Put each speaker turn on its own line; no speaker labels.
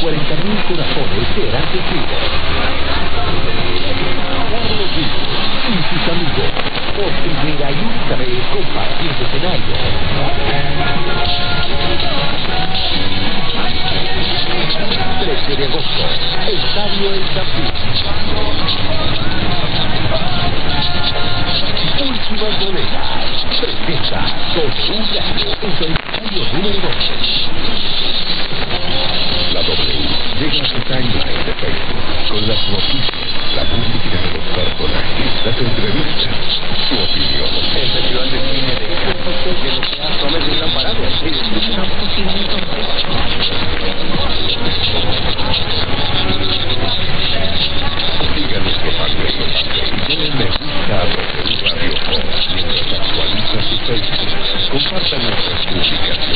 40.000 corazones serán testigos. Carlos Vives y sus amigos, por primera y única vez compartiendo escenario. 13 de agosto, Estadio El Campín. Últimas Boletas presenta con un año en solitario número 2. La W llega a su timeline de Facebook con las noticias, la publicidad de los personajes, las entrevistas, su opinión. El festival de cine de México que los teatros de gran parado. Siga nuestro fanpage y denle me gusta a W Radio Home mientras actualiza su Facebook. Comparta nuestras publicaciones.